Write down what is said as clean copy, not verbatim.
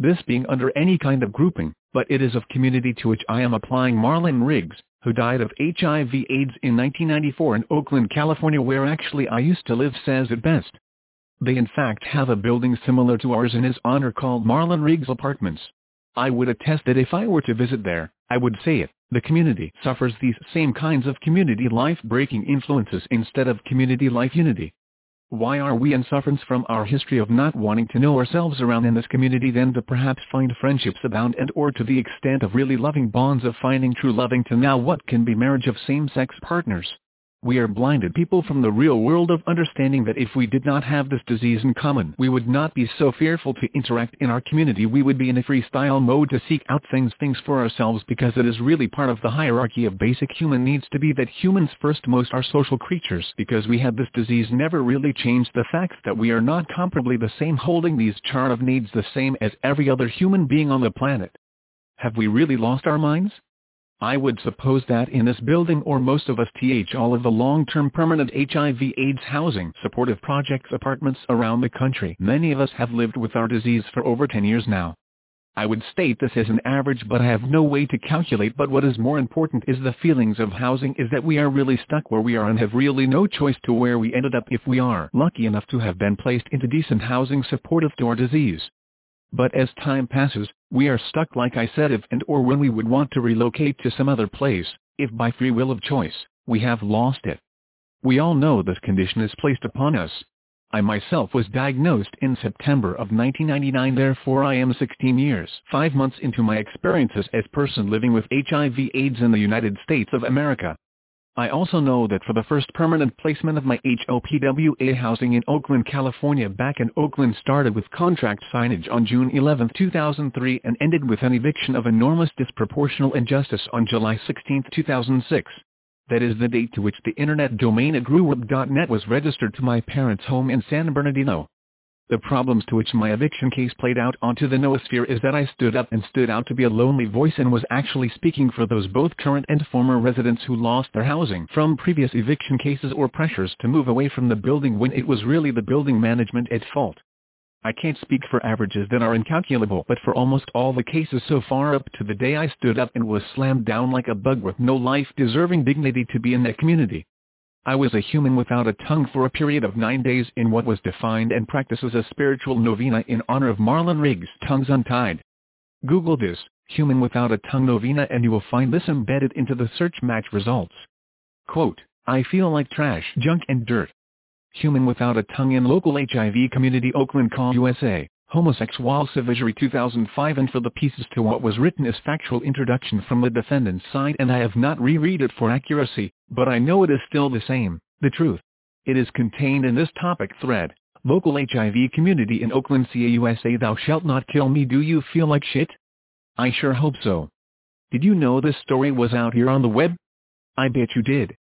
this being under any kind of grouping, but it is of community to which I am applying Marlon Riggs, who died of HIV/AIDS in 1994 in Oakland, California, where actually I used to live, says it best. They in fact have a building similar to ours in his honor called Marlon Riggs Apartments. I would attest that if I were to visit there, I would say it. The community suffers these same kinds of community life-breaking influences instead of community life unity. Why are we in sufferance from our history of not wanting to know ourselves around in this community then to perhaps find friendships abound and or to the extent of really loving bonds of finding true loving to now what can be marriage of same-sex partners? We are blinded people from the real world of understanding that if we did not have this disease in common, we would not be so fearful to interact in our community. We would be in a freestyle mode to seek out things for ourselves, because it is really part of the hierarchy of basic human needs to be that humans first most are social creatures. Because we had this disease never really changed the fact that we are not comparably the same, holding these chart of needs the same as every other human being on the planet. Have we really lost our minds? I would suppose that in this building, or most of us, all of the long-term permanent HIV/AIDS housing supportive projects apartments around the country, many of us have lived with our disease for over 10 years now. I would state this as an average, but I have no way to calculate. But what is more important is the feelings of housing is that we are really stuck where we are and have really no choice to where we ended up if we are lucky enough to have been placed into decent housing supportive to our disease. But as time passes, we are stuck, like I said, if and or when we would want to relocate to some other place, if by free will of choice, we have lost it. We all know this condition is placed upon us. I myself was diagnosed in September of 1999, therefore I am 16 years, 5 months into my experiences as person living with HIV/AIDS in the United States of America. I also know that for the first permanent placement of my HOPWA housing in Oakland, California, back in Oakland, started with contract signage on June 11, 2003 and ended with an eviction of enormous disproportional injustice on July 16, 2006. That is the date to which the internet domain agreweb.net was registered to my parents' home in San Bernardino. The problems to which my eviction case played out onto the noosphere is that I stood up and stood out to be a lonely voice and was actually speaking for those both current and former residents who lost their housing from previous eviction cases or pressures to move away from the building when it was really the building management at fault. I can't speak for averages that are incalculable, but for almost all the cases so far up to the day I stood up and was slammed down like a bug with no life deserving dignity to be in that community. I was a human without a tongue for a period of 9 days in what was defined and practiced as a spiritual novena in honor of Marlon Riggs, Tongues Untied. Google this, human without a tongue novena, and you will find this embedded into the search match results. Quote, I feel like trash, junk and dirt. Human without a tongue in local HIV community, Oakland, USA. Homosexual Savagery 2005. And for the pieces to what was written is factual introduction from the defendant's side, and I have not reread it for accuracy, but I know it is still the same, the truth. It is contained in this topic thread. Local HIV community in Oakland, USA. Thou shalt not kill me. Do you feel like shit? I sure hope so. Did you know this story was out here on the web? I bet you did.